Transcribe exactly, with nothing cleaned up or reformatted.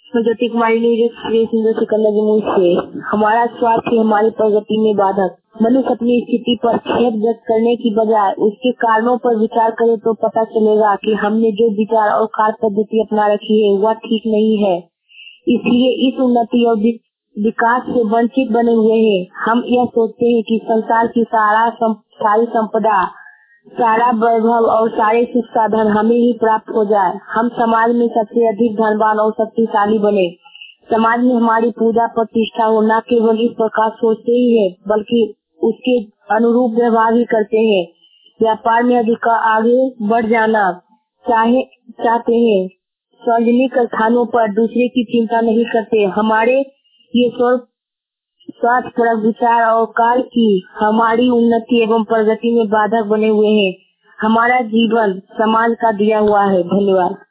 मैं ज्योति कुमारी निजी से हमारा स्वार्थ ही हमारी प्रगति में बाधक। मनुष्य अपनी स्थिति पर खेद व्यक्त करने की बजाय उसके कारणों पर विचार करे तो पता चलेगा कि हमने जो विचार और कार्य पद्धति अपना रखी है वह ठीक नहीं है। इसलिए इस उन्नति और विकास से वंचित बने हुए हैं। हम यह सोचते हैं कि संसार की सारा सम, सारी संपदा, सारा वैभव और सारे सुख साधन हमें ही प्राप्त हो जाए। हम समाज में सबसे अधिक धनवान और शक्तिशाली बने। समाज में हमारी पूजा प्रतिष्ठा हो, न केवल इस प्रकार सोचते ही है बल्कि उसके अनुरूप व्यवहार भी करते हैं। व्यापार में अधिक आगे बढ़ जाना चाहे चाहते हैं। सार्वजनिक स्थानों पर दूसरे की चिंता नहीं करते। हमारे ये स्व स्वार्थपरक विचार और कार्य की हमारी उन्नति एवं प्रगति में बाधक बने हुए हैं। हमारा जीवन समाज का दिया हुआ है। धन्यवाद।